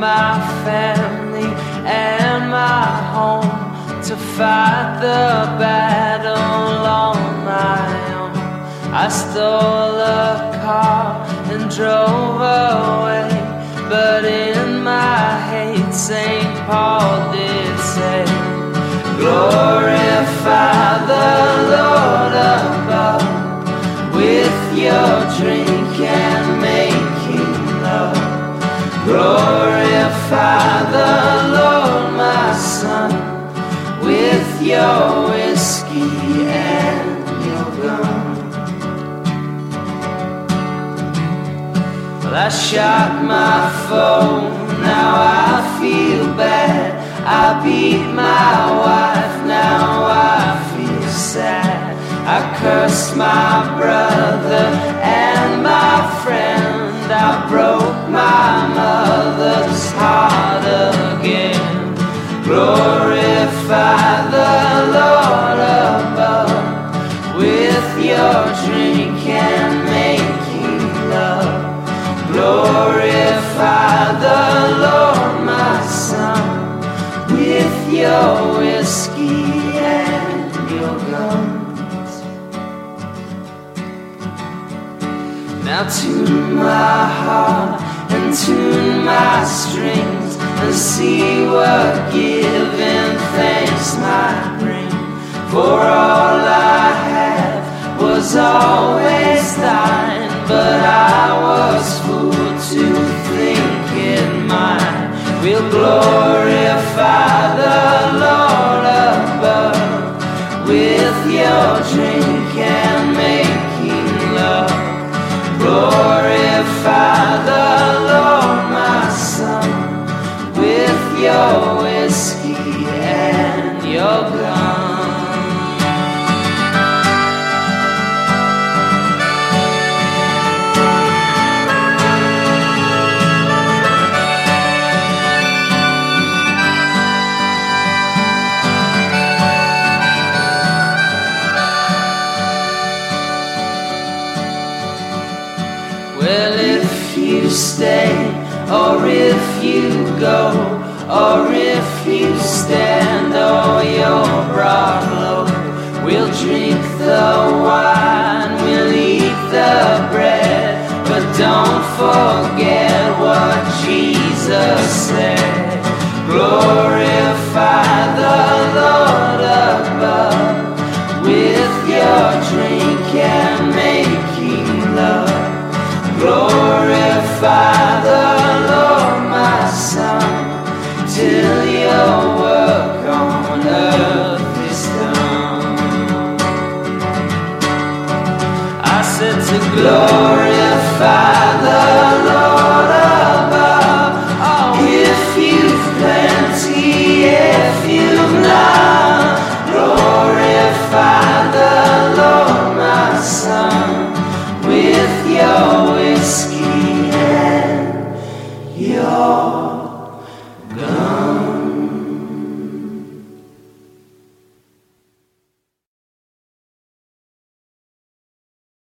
my family and my home to fight the battle on my own. I stole a car and drove away, but in my hate St. Paul did say, glorify the Lord above with your drink and making love. Glorify the Lord, my son, with your whiskey and your gum. Well, I shot my foe, now I feel bad. I beat my wife, now I feel sad. I cursed my brother and my friend. I broke my mother's heart again. Glorify the Lord above with your drink and making love. Glorify the Lord, my son, with your whiskey and your guns. Now tune my heart and tune my strings and see what giving thanks might bring. For all I have was always thine, but I was fooled to think it mine. We'll glorify the Lord above with your drink and making love. Glorify the Lord, my son, with your whiskey and your gum. Well, if you stay, or if you go, or if you stand, or you're brought low, we'll drink the wine, we'll eat the bread, but don't forget what Jesus said. Glorify the Lord above with your drink and making love. Glorify the Lord, my son, till your work on earth is done. I said to glorify the Lord above. If you've plenty, if you've none, glorify the Lord, my son, with your whiskey